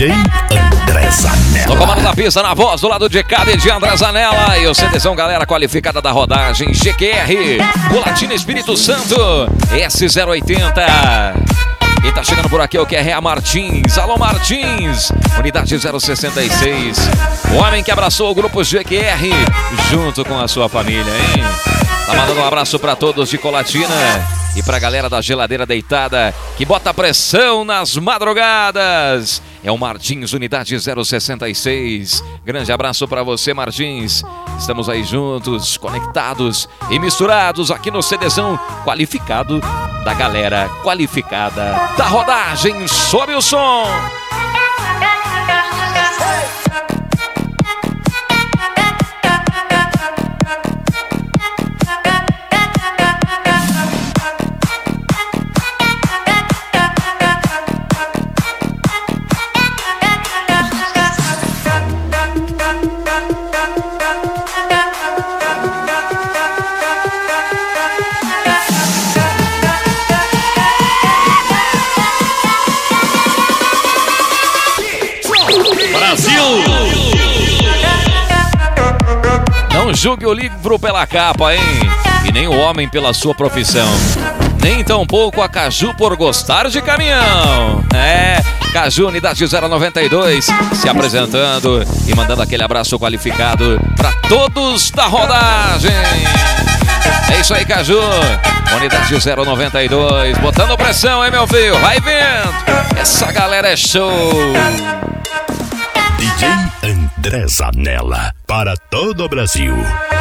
DJ André Zanella. No comando da pista, na voz do lado de cá de André Zanella. E o CDzão, galera qualificada da rodagem. GQR, Colatina Espírito Santo, S080. Quem tá chegando por aqui é o QRA Martins. Alô Martins, unidade 066. O homem que abraçou o grupo GQR junto com a sua família, hein? Tá mandando um abraço pra todos de Colatina e pra galera da geladeira deitada que bota pressão nas madrugadas. É o Martins, unidade 066. Grande abraço pra você, Martins. Estamos aí juntos, conectados e misturados aqui no CDzão qualificado da galera qualificada da rodagem. Sobe o som. Não julgue o livro pela capa, hein? E nem o homem pela sua profissão. Nem tampouco a Caju por gostar de caminhão. É, Caju, unidade 092, se apresentando e mandando aquele abraço qualificado para todos da rodagem. É isso aí, Caju. Unidade 092, botando pressão, hein, meu filho? Vai vendo. Essa galera é show. DJ André Zanella, para todo o Brasil.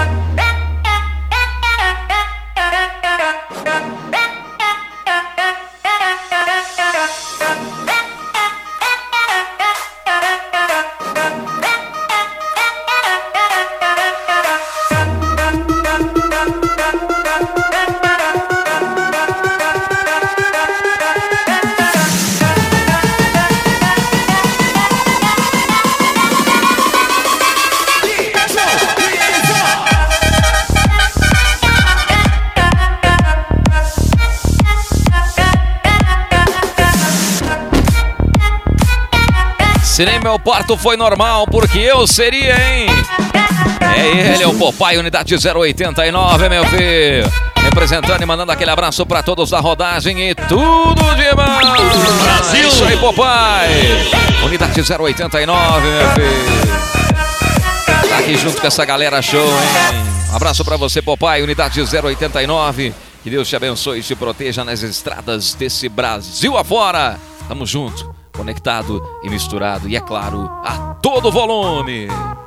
Se nem meu parto foi normal, porque eu seria, hein? É ele, é o Popeye, unidade 089, meu filho. Representando e mandando aquele abraço pra todos da rodagem e tudo de bom. Brasil! É isso aí, Popeye. Unidade 089, meu filho. Tá aqui junto com essa galera show, hein? Um abraço pra você, Popeye, unidade 089. Que Deus te abençoe e te proteja nas estradas desse Brasil afora. Tamo junto, conectado e misturado e, é claro, a todo volume.